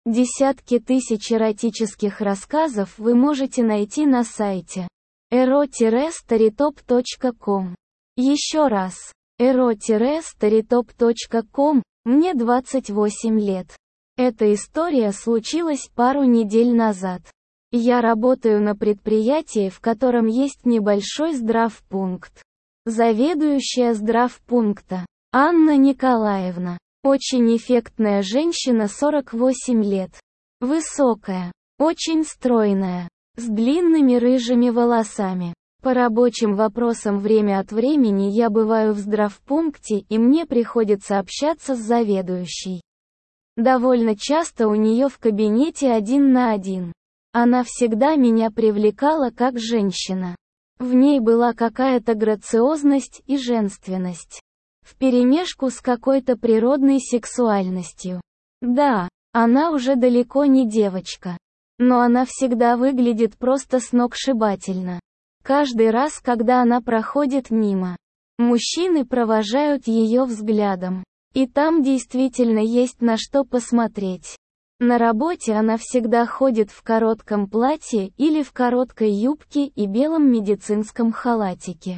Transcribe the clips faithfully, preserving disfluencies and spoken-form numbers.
Десятки тысяч эротических рассказов вы можете найти на сайте эро старитоп точка ком. Еще раз, эро старитоп точка ком, мне двадцать восемь лет. Эта история случилась пару недель назад. Я работаю на предприятии, в котором есть небольшой здравпункт. Заведующая здравпункта – Анна Николаевна. Очень эффектная женщина сорок восемь лет. Высокая, очень стройная, с длинными рыжими волосами. По рабочим вопросам время от времени я бываю в здравпункте, и мне приходится общаться с заведующей. Довольно часто у нее в кабинете один на один. Она всегда меня привлекала как женщина. В ней была какая-то грациозность и женственность, вперемешку с какой-то природной сексуальностью. Да, она уже далеко не девочка. Но она всегда выглядит просто сногсшибательно. Каждый раз, когда она проходит мимо, мужчины провожают ее взглядом. И там действительно есть на что посмотреть. На работе она всегда ходит в коротком платье или в короткой юбке и белом медицинском халатике.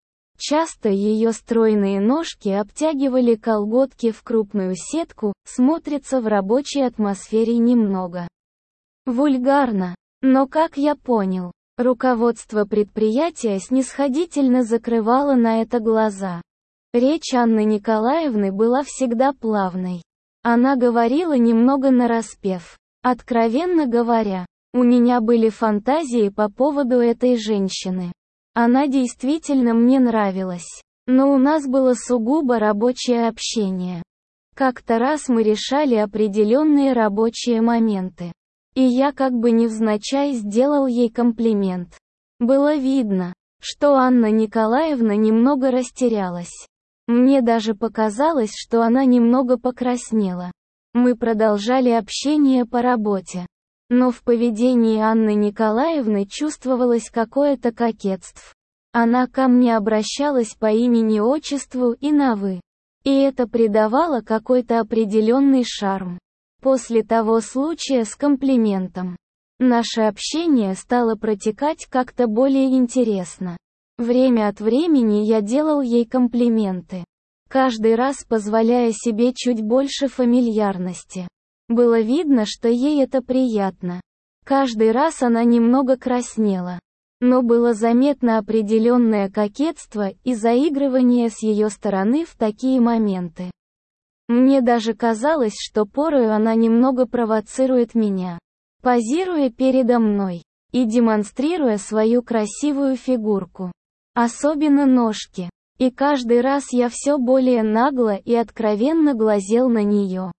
Часто ее стройные ножки обтягивали колготки в крупную сетку, смотрится в рабочей атмосфере немного вульгарно. Но как я понял, руководство предприятия снисходительно закрывало на это глаза. Речь Анны Николаевны была всегда плавной. Она говорила немного нараспев. Откровенно говоря, у меня были фантазии по поводу этой женщины. Она действительно мне нравилась. Но у нас было сугубо рабочее общение. Как-то раз мы решали определенные рабочие моменты. И я как бы невзначай сделал ей комплимент. Было видно, что Анна Николаевна немного растерялась. Мне даже показалось, что она немного покраснела. Мы продолжали общение по работе. Но в поведении Анны Николаевны чувствовалось какое-то кокетство. Она ко мне обращалась по имени-отчеству и на «вы». И это придавало какой-то определенный шарм. После того случая с комплиментом, наше общение стало протекать как-то более интересно. Время от времени я делал ей комплименты, каждый раз позволяя себе чуть больше фамильярности. Было видно, что ей это приятно. Каждый раз она немного краснела. Но было заметно определенное кокетство и заигрывание с ее стороны в такие моменты. Мне даже казалось, что порою она немного провоцирует меня, позируя передо мной и демонстрируя свою красивую фигурку. Особенно ножки. И каждый раз я все более нагло и откровенно глазел на нее.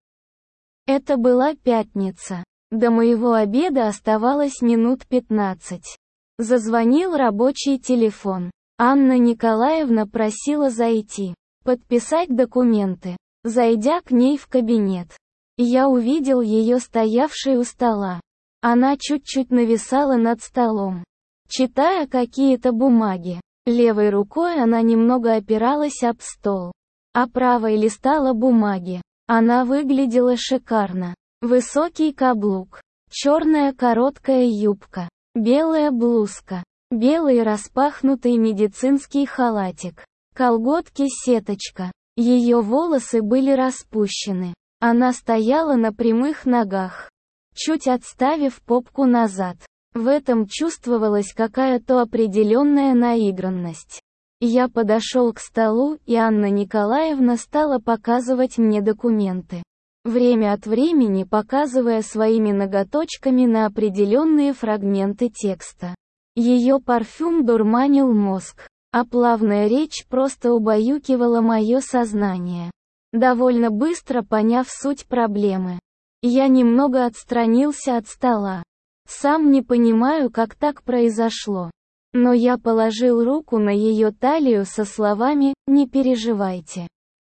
Это была пятница. До моего обеда оставалось минут пятнадцать. Зазвонил рабочий телефон. Анна Николаевна просила зайти, подписать документы. Зайдя к ней в кабинет, я увидел ее стоявшей у стола. Она чуть-чуть нависала над столом, читая какие-то бумаги. Левой рукой она немного опиралась об стол, а правой листала бумаги. Она выглядела шикарно. Высокий каблук, черная короткая юбка, белая блузка, белый распахнутый медицинский халатик, колготки-сеточка. Ее волосы были распущены. Она стояла на прямых ногах, чуть отставив попку назад. В этом чувствовалась какая-то определенная наигранность. Я подошел к столу, и Анна Николаевна стала показывать мне документы. Время от времени показывая своими ноготочками на определенные фрагменты текста. Ее парфюм дурманил мозг, а плавная речь просто убаюкивала мое сознание. Довольно быстро поняв суть проблемы, я немного отстранился от стола. Сам не понимаю, как так произошло. Но я положил руку на ее талию со словами «Не переживайте,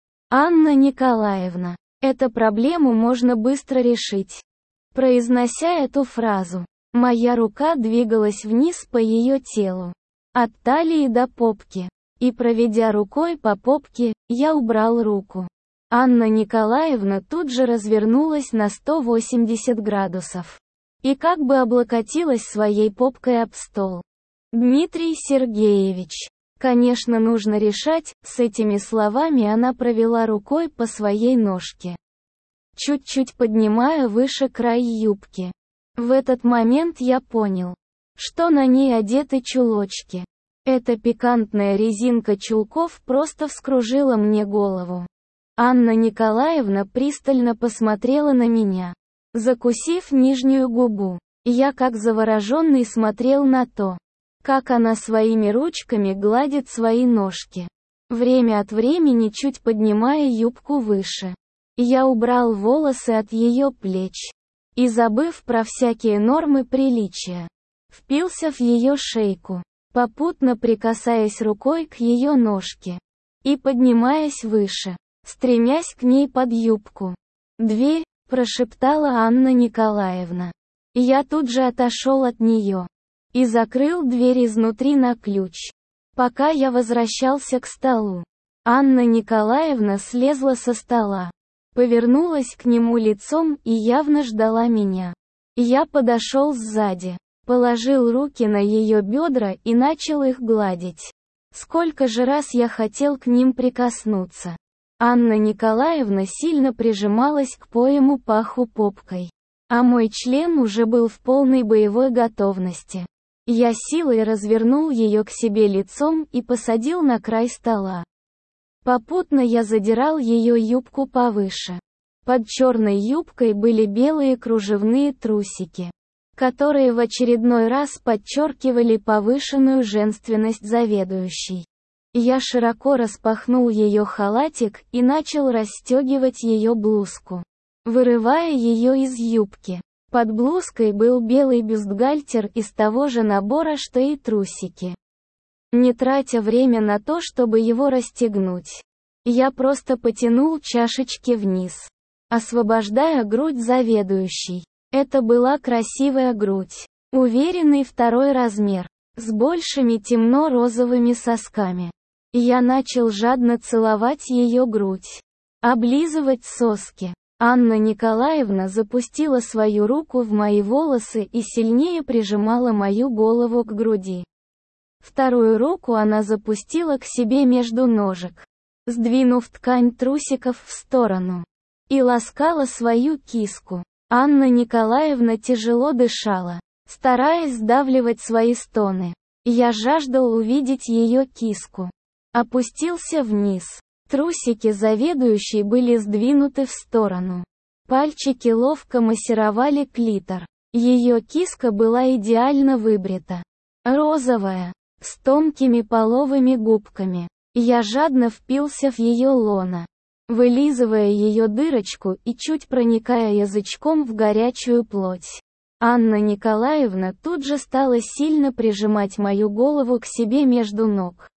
Анна Николаевна, эту проблему можно быстро решить». Произнося эту фразу, моя рука двигалась вниз по ее телу, от талии до попки, и проведя рукой по попке, я убрал руку. Анна Николаевна тут же развернулась на сто восемьдесят градусов. И как бы облокотилась своей попкой об стол. «Дмитрий Сергеевич, конечно, нужно решать», с этими словами она провела рукой по своей ножке, чуть-чуть поднимая выше край юбки. В этот момент я понял, что на ней одеты чулочки. Эта пикантная резинка чулков просто вскружила мне голову. Анна Николаевна пристально посмотрела на меня, закусив нижнюю губу. Я как завороженный смотрел на то, как она своими ручками гладит свои ножки, время от времени чуть поднимая юбку выше. Я убрал волосы от ее плеч и, забыв про всякие нормы приличия, впился в ее шейку, попутно прикасаясь рукой к ее ножке и поднимаясь выше, стремясь к ней под юбку. «Дверь», — прошептала Анна Николаевна. Я тут же отошел от нее и закрыл дверь изнутри на ключ. Пока я возвращался к столу, Анна Николаевна слезла со стола, повернулась к нему лицом и явно ждала меня. Я подошел сзади, положил руки на ее бедра и начал их гладить. Сколько же раз я хотел к ним прикоснуться. Анна Николаевна сильно прижималась к моему паху попкой, а мой член уже был в полной боевой готовности. Я силой развернул ее к себе лицом и посадил на край стола. Попутно я задирал ее юбку повыше. Под черной юбкой были белые кружевные трусики, которые в очередной раз подчеркивали повышенную женственность заведующей. Я широко распахнул ее халатик и начал расстегивать ее блузку, вырывая ее из юбки. Под блузкой был белый бюстгальтер из того же набора, что и трусики. Не тратя время на то, чтобы его расстегнуть, я просто потянул чашечки вниз, освобождая грудь заведующей. Это была красивая грудь, уверенный второй размер, с большими темно-розовыми сосками. Я начал жадно целовать ее грудь, облизывать соски. Анна Николаевна запустила свою руку в мои волосы и сильнее прижимала мою голову к груди. Вторую руку она запустила к себе между ножек, сдвинув ткань трусиков в сторону, и ласкала свою киску. Анна Николаевна тяжело дышала, стараясь сдавливать свои стоны. Я жаждал увидеть ее киску. Опустился вниз. Трусики заведующей были сдвинуты в сторону. Пальчики ловко массировали клитор. Ее киска была идеально выбрита. Розовая, с тонкими половыми губками. Я жадно впился в ее лоно, вылизывая ее дырочку и чуть проникая язычком в горячую плоть. Анна Николаевна тут же стала сильно прижимать мою голову к себе между ног.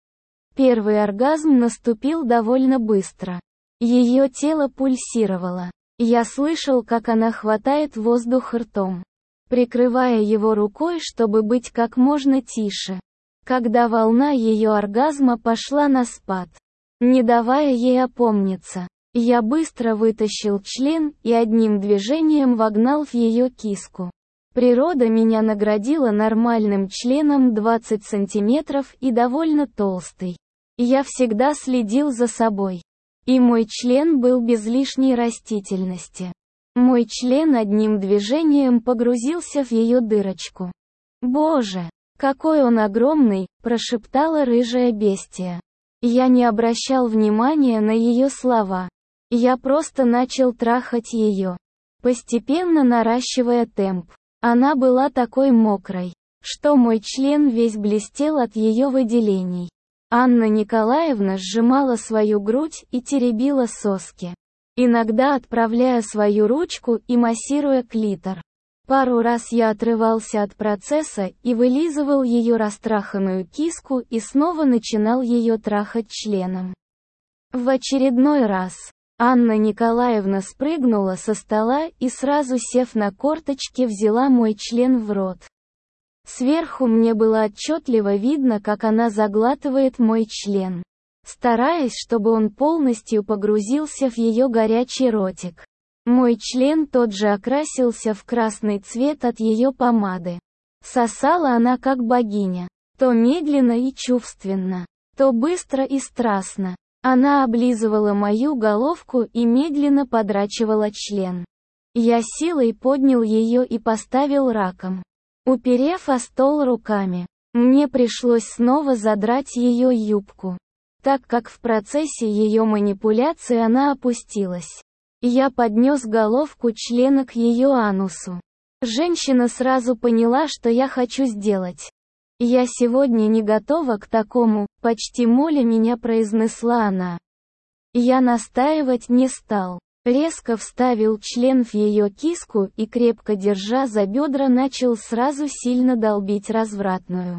Первый оргазм наступил довольно быстро. Ее тело пульсировало. Я слышал, как она хватает воздух ртом, прикрывая его рукой, чтобы быть как можно тише. Когда волна ее оргазма пошла на спад, не давая ей опомниться, я быстро вытащил член и одним движением вогнал в ее киску. Природа меня наградила нормальным членом двадцать сантиметров и довольно толстый. Я всегда следил за собой. И мой член был без лишней растительности. Мой член одним движением погрузился в ее дырочку. «Боже, какой он огромный!» – прошептала рыжая бестия. Я не обращал внимания на ее слова. Я просто начал трахать ее, постепенно наращивая темп. Она была такой мокрой, что мой член весь блестел от ее выделений. Анна Николаевна сжимала свою грудь и теребила соски, иногда отправляя свою ручку и массируя клитор. Пару раз я отрывался от процесса и вылизывал ее растраханную киску и снова начинал ее трахать членом. В очередной раз Анна Николаевна спрыгнула со стола и сразу сев на корточки взяла мой член в рот. Сверху мне было отчетливо видно, как она заглатывает мой член. стараясь, чтобы он полностью погрузился в ее горячий ротик. Мой член тот же окрасился в красный цвет от ее помады. Сосала она как богиня. То медленно и чувственно, то быстро и страстно. Она облизывала мою головку и медленно подрачивала член. Я силой поднял ее и поставил раком, уперев о стол руками. Мне пришлось снова задрать ее юбку, так как в процессе ее манипуляции она опустилась. Я поднес головку члена к ее анусу. Женщина сразу поняла, что я хочу сделать. «Я сегодня не готова к такому», — почти моля меня произнесла она. Я настаивать не стал. Резко вставил член в ее киску и, крепко держа за бедра, начал сразу сильно долбить развратную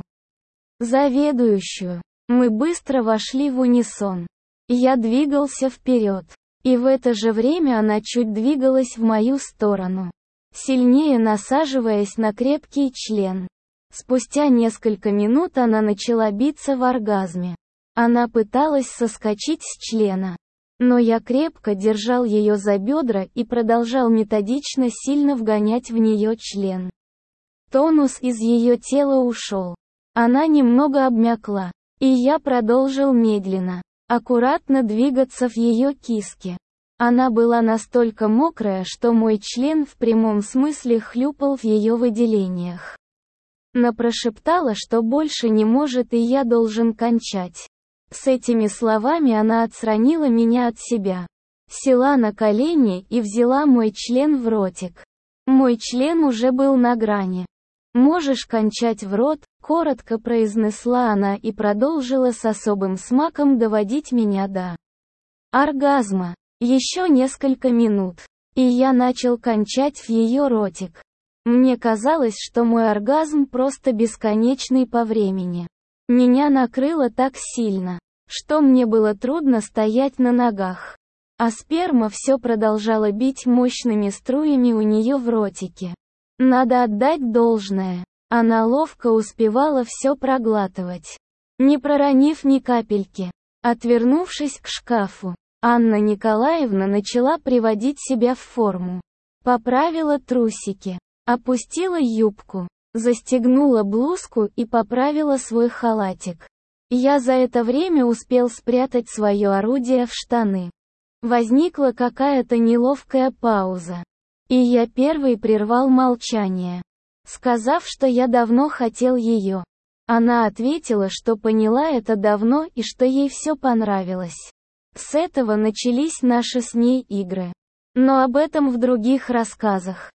заведующую. Мы быстро вошли в унисон. Я двигался вперед. И в это же время она чуть двигалась в мою сторону, сильнее насаживаясь на крепкий член. Спустя несколько минут она начала биться в оргазме. Она пыталась соскочить с члена. Но я крепко держал ее за бедра и продолжал методично сильно вгонять в нее член. Тонус из ее тела ушел. Она немного обмякла. И я продолжил медленно, аккуратно двигаться в ее киске. Она была настолько мокрая, что мой член в прямом смысле хлюпал в ее выделениях. Она прошептала, что больше не может и я должен кончать. С этими словами она отстранила меня от себя, села на колени и взяла мой член в ротик. Мой член уже был на грани. «Можешь кончать в рот», — коротко произнесла она и продолжила с особым смаком доводить меня до оргазма. Еще несколько минут, и я начал кончать в ее ротик. Мне казалось, что мой оргазм просто бесконечный по времени. Меня накрыло так сильно, что мне было трудно стоять на ногах. А сперма все продолжала бить мощными струями у нее в ротике. Надо отдать должное. Она ловко успевала все проглатывать, не проронив ни капельки. Отвернувшись к шкафу, Анна Николаевна начала приводить себя в форму. Поправила трусики, опустила юбку, застегнула блузку и поправила свой халатик. Я за это время успел спрятать свое орудие в штаны. Возникла какая-то неловкая пауза. И я первый прервал молчание, сказав, что я давно хотел ее. Она ответила, что поняла это давно и что ей все понравилось. С этого начались наши с ней игры. Но об этом в других рассказах.